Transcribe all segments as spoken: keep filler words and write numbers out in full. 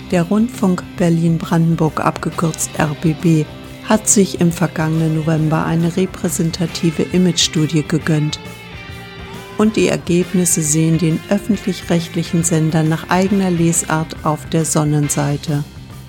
Der Rundfunk Berlin-Brandenburg, abgekürzt R B B, hat sich im vergangenen November eine repräsentative Imagestudie gegönnt. Und die Ergebnisse sehen den öffentlich-rechtlichen Sender nach eigener Lesart auf der Sonnenseite.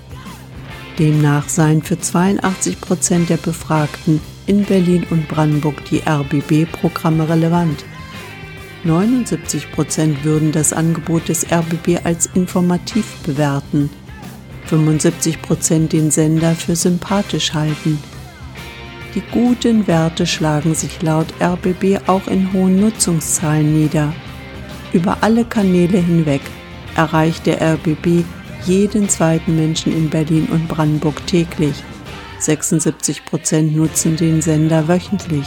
Demnach seien für zweiundachtzig Prozent der Befragten in Berlin und Brandenburg die R B B-Programme relevant. neunundsiebzig Prozent würden das Angebot des R B B als informativ bewerten, fünfundsiebzig Prozent den Sender für sympathisch halten. Die guten Werte schlagen sich laut R B B auch in hohen Nutzungszahlen nieder. Über alle Kanäle hinweg erreicht der R B B jeden zweiten Menschen in Berlin und Brandenburg täglich. sechsundsiebzig Prozent nutzen den Sender wöchentlich.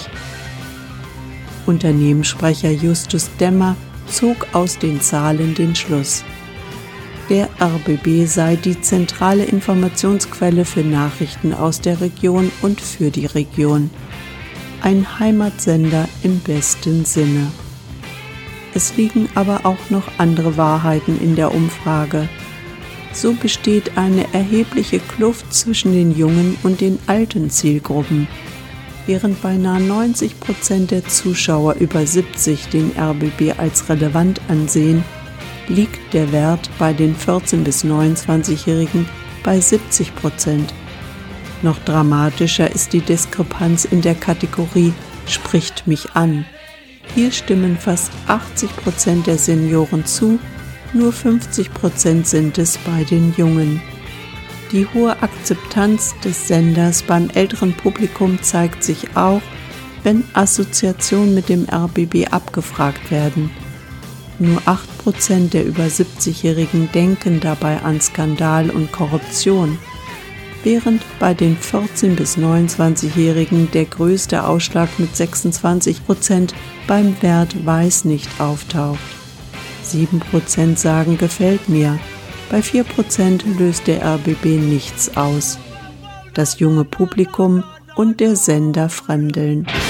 Unternehmenssprecher Justus Demmer zog aus den Zahlen den Schluss: Der R B B sei die zentrale Informationsquelle für Nachrichten aus der Region und für die Region. Ein Heimatsender im besten Sinne. Es liegen aber auch noch andere Wahrheiten in der Umfrage. So besteht eine erhebliche Kluft zwischen den jungen und den alten Zielgruppen. Während beinahe neunzig Prozent der Zuschauer über siebzig den R B B als relevant ansehen, liegt der Wert bei den vierzehn- bis neunundzwanzigjährigen bei siebzig Prozent. Noch dramatischer ist die Diskrepanz in der Kategorie „Spricht mich an“. Hier stimmen fast achtzig Prozent der Senioren zu, nur fünfzig Prozent sind es bei den Jungen. Die hohe Akzeptanz des Senders beim älteren Publikum zeigt sich auch, wenn Assoziationen mit dem R B B abgefragt werden. Nur acht Prozent der über siebzigjährigen denken dabei an Skandal und Korruption, während bei den vierzehn- bis neunundzwanzigjährigen der größte Ausschlag mit sechsundzwanzig Prozent beim Wert Weiß nicht auftaucht. sieben Prozent sagen gefällt mir. Bei vier Prozent löst der R B B nichts aus. Das junge Publikum und der Sender fremdeln.